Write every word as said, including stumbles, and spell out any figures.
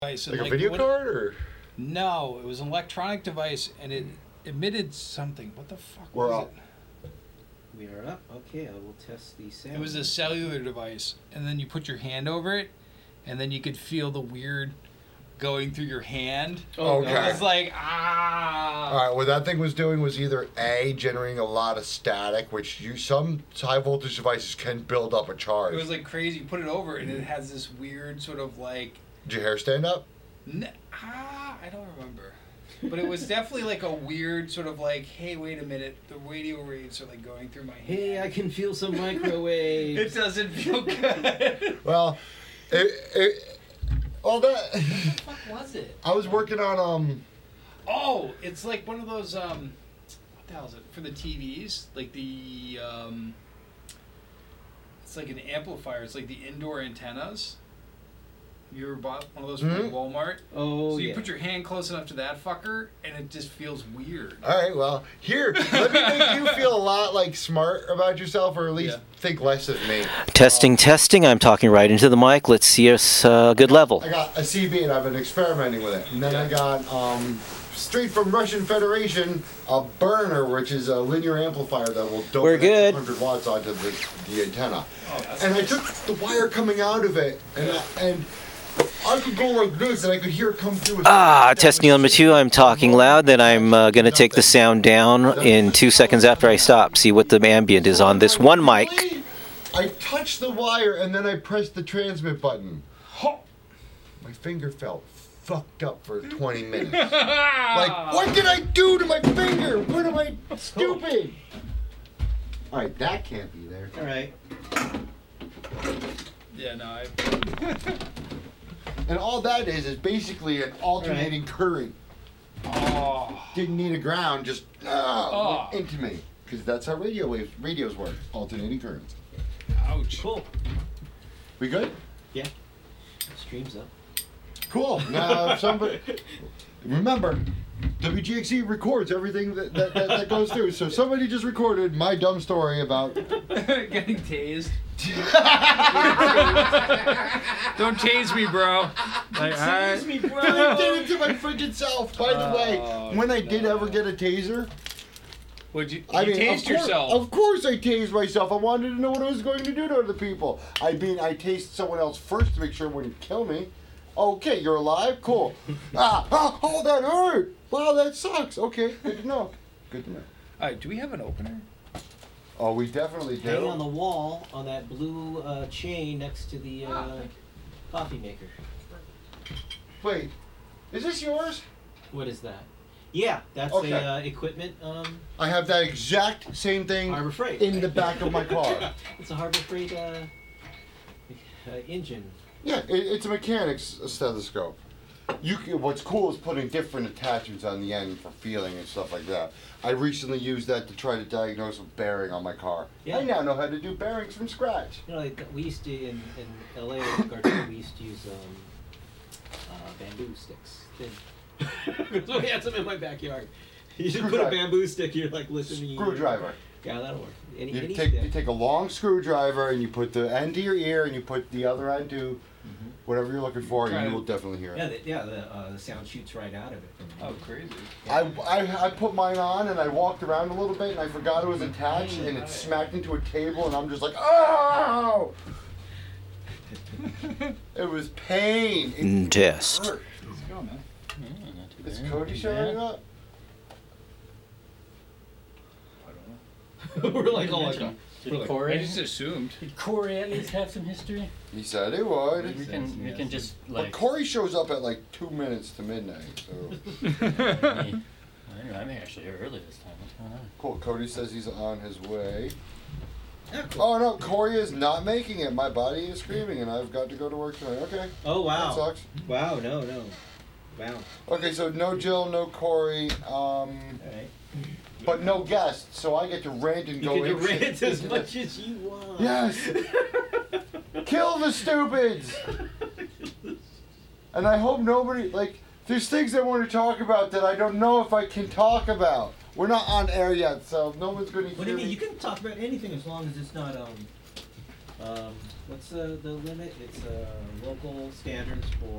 device. Like, like a video what, card, or? No, it was an electronic device, and it emitted something. What the fuck We're was up. it? We are up. Okay, I will test the sound. It was a cellular device, and then you put your hand over it, and then you could feel the weird going through your hand. Oh, okay. It was like, ah. All right, what that thing was doing was either A, generating a lot of static, which you some high voltage devices can build up a charge. It was like crazy. You put it over, and it has this weird sort of like. Did your hair stand up? N- ah, I don't remember. But it was definitely like a weird sort of like, hey, wait a minute, the radio waves are like going through my hand. Hey, I can feel some microwaves. It doesn't feel good. Well, it, it, well that. What the fuck was it? I was working on um. Oh, it's like one of those um, what the hell is it for the T Vs? Like the um, it's like an amplifier. It's like the indoor antennas. You ever bought one of those from Mhm. like Walmart? Oh, So you yeah. put your hand close enough to that fucker, and it just feels weird. All right, well, here, let me make you feel a lot like smart about yourself, or at least Yeah. think less of me. Testing, testing. I'm talking right into the mic. Let's see us uh, good level. I got a C B, and I've been experimenting with it. And then I got um, straight from Russian Federation a burner, which is a linear amplifier that will dope We're an extra good. one hundred watts onto the, the antenna. Oh, that's And I took the wire coming out of it, and I, and I could go like this, and I could hear it come through. Ah, test Neil number two. I'm talking loud. Then I'm uh, going to take the sound down in two seconds after I stop. See what the ambient is on this one mic. I touched the wire, and then I pressed the transmit button. My finger felt fucked up for twenty minutes. Like, what did I do to my finger? What am I stupid? All right, that can't be there. All right. Yeah, no, I. And all that is is basically an alternating current. Oh. Didn't need a ground, just ah, Oh. went into me. Because that's how radio waves, radios work. Alternating currents. Ouch. Cool. We good? Yeah. Streams up. Cool. Now, if somebody remember, W G X E records everything that, that, that, that goes through. So somebody just recorded my dumb story about. Getting tased. Don't tase me, bro. Like, Excuse me, bro. I did it to my freaking self. By the way, Oh, when I did no. ever get a taser, Would you? You I mean, tased of course, yourself. Of course, I tased myself. I wanted to know what I was going to do to other people. I mean, I tased someone else first to make sure it wouldn't kill me. Okay, you're alive. Cool. ah, ah, oh, that hurt. Wow, that sucks. Okay, good to know. Good to know. All right, do we have an opener? Oh, we definitely do. Hanging on the wall on that blue uh, chain next to the Ah, uh, thank you. coffee maker. Wait, is this yours? What is that? Yeah, that's Okay. a uh, equipment um, I have that exact same thing Harbor Freight. in the back of my car. It's a Harbor Freight uh, uh, engine. Yeah, it, it's a mechanic's stethoscope. You can, what's cool is putting different attachments on the end for feeling and stuff like that. I recently used that to try to diagnose a bearing on my car. Yeah. I now know how to do bearings from scratch. You know, like we used to in, in L A with Garcia, we used to use um, uh, bamboo sticks. Thin. So we had some in my backyard. You just put a Screwdriver. bamboo stick. You're like listening. Screwdriver. Yeah, that'll work. Any, You any take stick. you take a long screwdriver and you put the end to your ear and you put the other end to whatever you're looking for, and Try you to- will definitely hear Yeah, it. the, yeah. The, uh, the sound shoots right out of it. From Oh, crazy. I, I, I put mine on and I walked around a little bit and I forgot it was attached and it smacked into a table and I'm just like, oh! It was pain. It Mm, Test. hurt. Let's go, man. Is Cody showing up? I don't know. We're like, oh my god. Did We're like, I Corey, just assumed. did Corey at least have some history? He said he would. We can we can just But like. Corey shows up at like two minutes to midnight, so. me. I I'm actually here early this time. What's going on? Cool. Cody says he's on his way. Yeah, cool. Oh no, Corey is not making it. My body is screaming and I've got to go to work tonight. Okay. Oh That wow. sucks. Wow. No. No. Wow. Okay, so no Jill, no Corey, um, All right. but no guests, so I get to rant and You go can in. rant as much as you want. Yes. Kill the stupids. And I hope nobody like. There's things I want to talk about that I don't know if I can talk about. We're not on air yet, so no one's going to hear What do you mean? me. You can talk about anything as long as it's not um um what's the the limit? It's uh local standards for